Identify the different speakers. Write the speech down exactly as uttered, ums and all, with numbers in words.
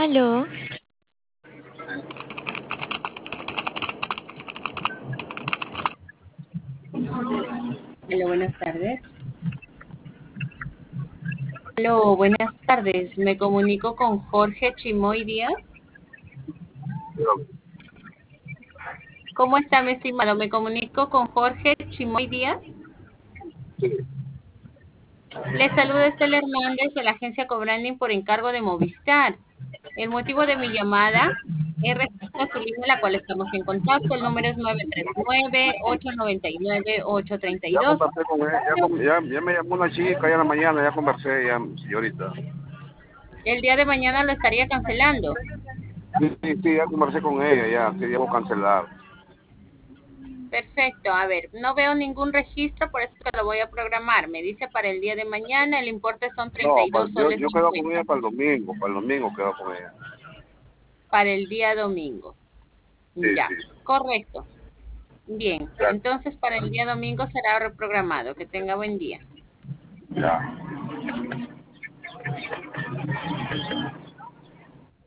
Speaker 1: Aló,
Speaker 2: Hola, buenas tardes. Hola, buenas tardes. Me comunico con Jorge Chimoy Díaz. ¿Cómo está, mi estimado? Me comunico con Jorge Chimoy Díaz. Le saluda Estela Hernández de la agencia Cobranding por encargo de Movistar. El motivo de mi llamada es respecto a su línea, la cual estamos en contacto. El número es nueve tres nueve, ocho nueve nueve, ocho tres
Speaker 3: Ya
Speaker 2: dos.
Speaker 3: conversé con ella, ya, con- ya, ya me llamó una chica ya en la mañana, ya conversé, ya, señorita.
Speaker 2: El día de mañana lo estaría cancelando.
Speaker 3: Sí, sí, sí, ya conversé con ella, ya, que debo cancelar.
Speaker 2: Perfecto, a ver, no veo ningún registro, por eso que lo voy a programar. Me dice para el día de mañana, el importe son treinta
Speaker 3: No,
Speaker 2: y
Speaker 3: pa-
Speaker 2: dos
Speaker 3: yo,
Speaker 2: soles
Speaker 3: yo quedo con
Speaker 2: cincuenta.
Speaker 3: ella para el domingo, para el domingo quedo con ella.
Speaker 2: Para el día domingo.
Speaker 3: Sí,
Speaker 2: Ya,
Speaker 3: sí,
Speaker 2: correcto. Bien,
Speaker 3: ya,
Speaker 2: entonces para el día domingo será reprogramado. Que tenga buen día.
Speaker 3: ya.